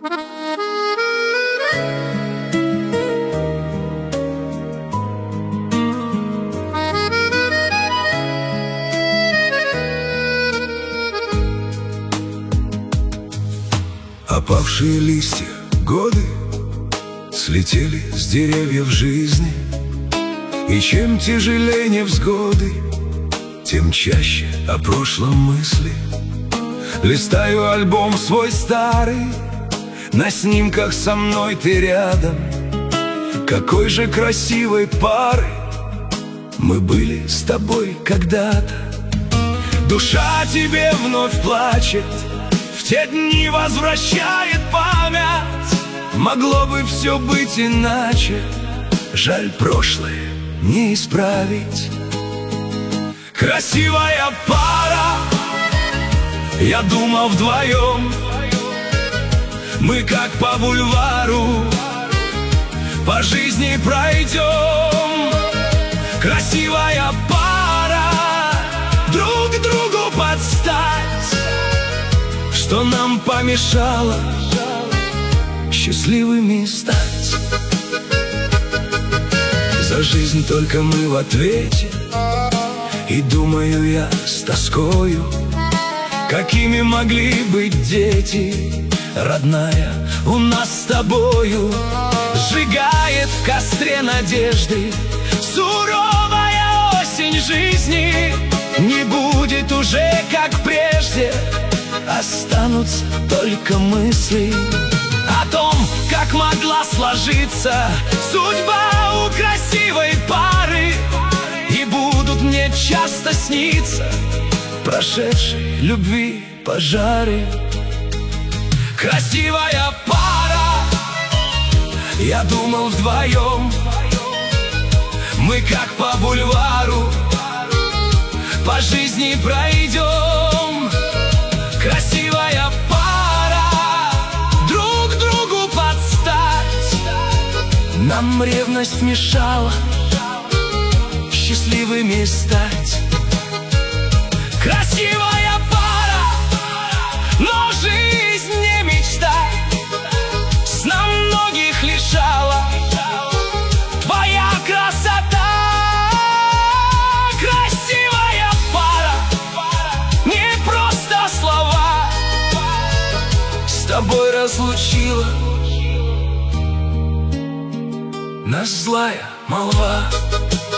Опавшие листья, годы слетели с деревьев жизни, и чем тяжелее невзгоды, тем чаще о прошлом мысли. Листаю альбом свой старый, на снимках со мной ты рядом. Какой же красивой парой мы были с тобой когда-то. Душа тебе вновь плачет, в те дни возвращает память. Могло бы все быть иначе, жаль, прошлое не исправить. Красивая пара, я думал, вдвоем мы как по бульвару по жизни пройдем. Красивая пара, друг другу подстать. Что нам помешало счастливыми стать? За жизнь только мы в ответе, и думаю я с тоскою, какими могли быть дети, родная, у нас с тобою. Сжигает в костре надежды суровая осень жизни. Не будет уже, как прежде, останутся только мысли о том, как могла сложиться судьба у красивой пары. И будут мне часто сниться прошедшей любви пожары. Красивая пара, я думал, вдвоем мы как по бульвару по жизни пройдем. Красивая пара, друг другу подстать. Нам ревность мешала счастливыми стать. Красивая пара, но жизнь не мечта. Сна многих лишала твоя красота. Красивая пара, не просто слова, с тобой разлучила нас злая молва.